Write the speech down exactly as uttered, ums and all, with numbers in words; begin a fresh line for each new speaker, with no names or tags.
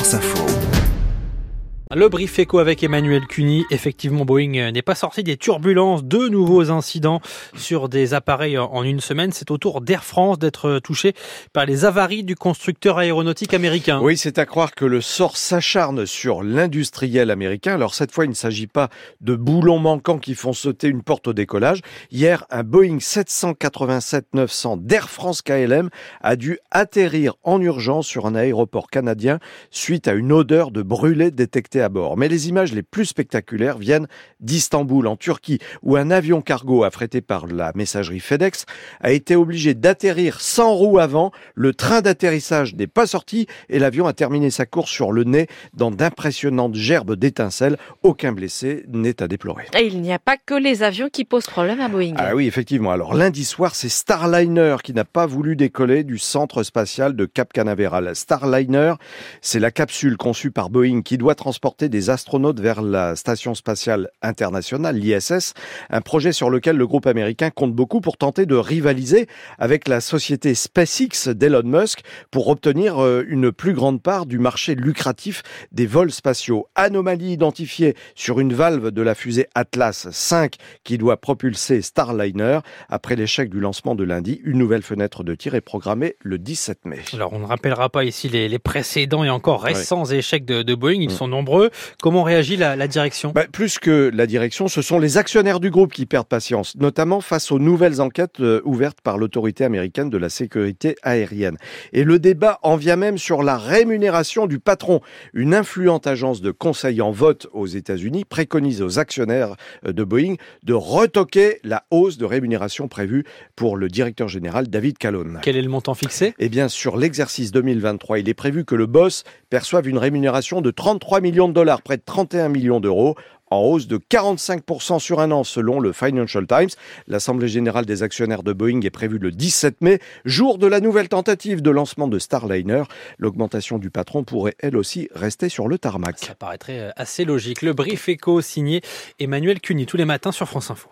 France Info.
Le brief éco avec Emmanuel Cuny. Effectivement, Boeing n'est pas sorti des turbulences. Deux nouveaux incidents sur des appareils en une semaine. C'est au tour d'Air France d'être touché par les avaries du constructeur aéronautique américain.
Oui, c'est à croire que le sort s'acharne sur l'industriel américain. Alors cette fois, il ne s'agit pas de boulons manquants qui font sauter une porte au décollage. Hier, un Boeing sept cent quatre-vingt-sept neuf cents d'Air France K L M a dû atterrir en urgence sur un aéroport canadien suite à une odeur de brûlé détectée à bord. Mais les images les plus spectaculaires viennent d'Istanbul, en Turquie, où un avion cargo affrété par la messagerie FedEx a été obligé d'atterrir sans roue avant. Le train d'atterrissage n'est pas sorti et l'avion a terminé sa course sur le nez dans d'impressionnantes gerbes d'étincelles. Aucun blessé n'est à déplorer.
Et il n'y a pas que les avions qui posent problème à Boeing.
Ah oui, effectivement. Alors lundi soir, c'est Starliner qui n'a pas voulu décoller du centre spatial de Cap Canaveral. Starliner, c'est la capsule conçue par Boeing qui doit transporter des astronautes vers la station spatiale internationale, l'I S S, un projet sur lequel le groupe américain compte beaucoup pour tenter de rivaliser avec la société SpaceX d'Elon Musk pour obtenir une plus grande part du marché lucratif des vols spatiaux. Anomalie identifiée sur une valve de la fusée Atlas cinq qui doit propulser Starliner. Après l'échec du lancement de lundi, une nouvelle fenêtre de tir est programmée le dix-sept mai.
Alors on ne rappellera pas ici les, les précédents et encore récents ouais. échecs de, de Boeing, ils mmh. sont nombreux. Comment réagit la, la direction ?
bah, Plus que la direction, ce sont les actionnaires du groupe qui perdent patience, notamment face aux nouvelles enquêtes euh, ouvertes par l'autorité américaine de la sécurité aérienne. Et le débat en vient même sur la rémunération du patron. Une influente agence de conseil en vote aux États-Unis préconise aux actionnaires de Boeing de retoquer la hausse de rémunération prévue pour le directeur général David Calhoun.
Quel est le montant fixé ?
Eh bien, sur l'exercice deux mille vingt-trois, il est prévu que le boss perçoive une rémunération de trente-trois millions de dollars, près de trente et un millions d'euros, en hausse de quarante-cinq pour cent sur un an selon le Financial Times. L'Assemblée générale des actionnaires de Boeing est prévue le dix-sept mai, jour de la nouvelle tentative de lancement de Starliner. L'augmentation du patron pourrait elle aussi rester sur le tarmac.
Ça paraîtrait assez logique. Le brief éco signé Emmanuel Cuny tous les matins sur France Info.